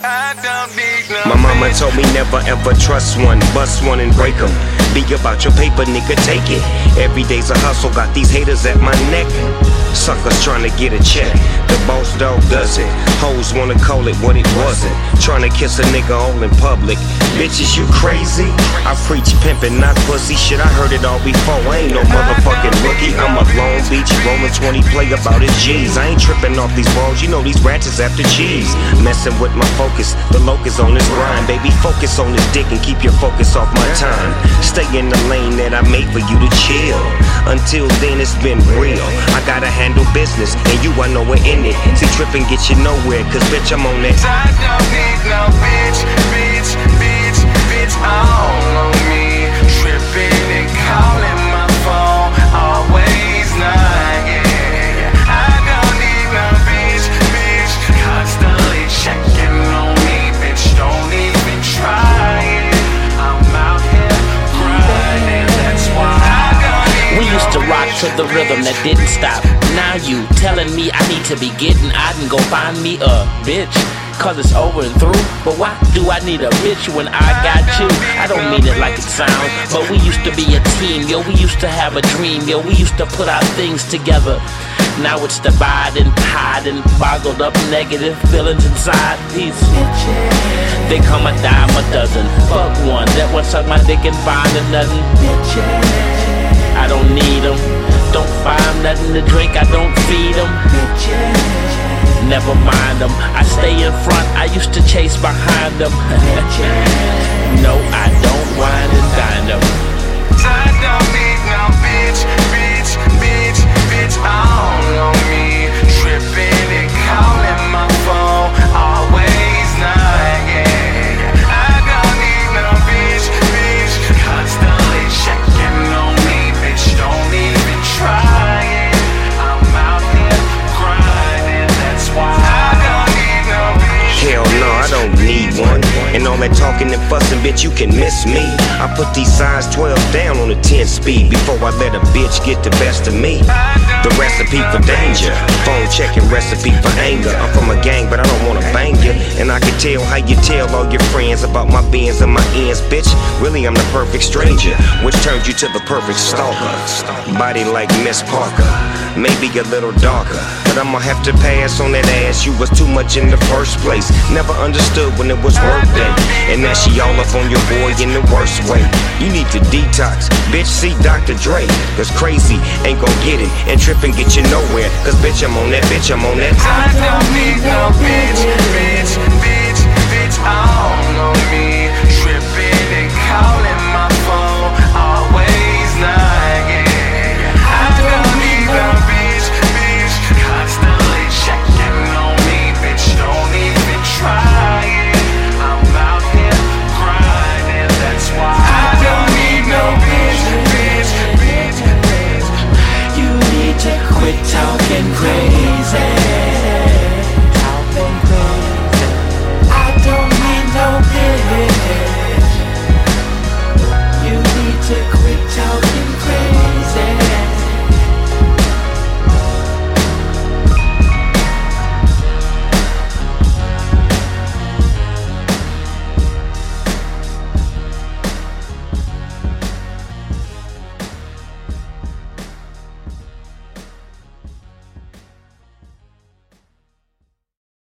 I don't need no My mama told me never ever trust one, bust one and break 'em. Be about your paper, nigga, take it. Every day's a hustle, got these haters at my neck. Suckers trying to get a check. The boss dog does it. Hoes wanna call it what it wasn't. Trying to kiss a nigga all in public. Bitches, you crazy? I preach pimpin', not pussy. Shit, I heard it all before. I ain't no motherfucking rookie. I'm a Long Beach rolling 20 play about his G's. I ain't tripping off these balls. You know these ratchets after cheese. Messing with my focus. The locus on this grind. Baby, focus on this dick and keep your focus off my time. Stay in the lane that I made for you to chill. Until then, it's been real. I gotta handle business, and you, I know we're in it. See, tripping get you nowhere, cause bitch, I'm on that. I don't need no bitch, all on me. Tripping and calling my phone, always lying. I don't need no bitch, constantly checking on me. Bitch, don't even try it. I'm out here grinding, that's why I don't need We used to rock to the rhythm that didn't stop. Now you telling me I need to be getting out and go find me a bitch, cause it's over and through. But why do I need a bitch when I got you? I don't mean it like it sounds, but we used to be a team. Yo, we used to have a dream. Yo, we used to put our things together. Now it's dividing, hiding, boggled up negative feelings inside these bitches. They come a dime a dozen. Fuck one that wants suck my dick and find nothing. Bitches. I don't need them. Don't buy them nothing to drink, I don't feed them. Bitches. Never mind them, I stay in front, I used to chase behind them. No, I don't whine and dine them. I don't need no bitch, all on me. Tripping and calling my phone, always lying. I don't need no bitch, constantly checking on me. Bitch, don't even try it. I'm out here grinding, that's why I don't need no bitch. Hell no, I don't need one. And all that talking and fussing, bitch, you can miss me. I put these size 12 down on a 10 speed before I let a bitch get the best of me. The recipe for danger, phone checking recipe for anger. I'm from a gang, but I don't wanna bang you. And I can tell how you tell all your friends about my bins and my ends, bitch. Really, I'm the perfect stranger, which turned you to the perfect stalker. Body like Miss Parker, maybe a little darker, but I'ma have to pass on that ass. You was too much in the first place. Never understood when it was work day, and now she all up on your boy in the worst way. You need to detox, bitch, see Dr. Dre, cause crazy ain't gon' get it, and trippin' get you nowhere, cause bitch, I'm on that, bitch, I'm on that. I don't need no bitch,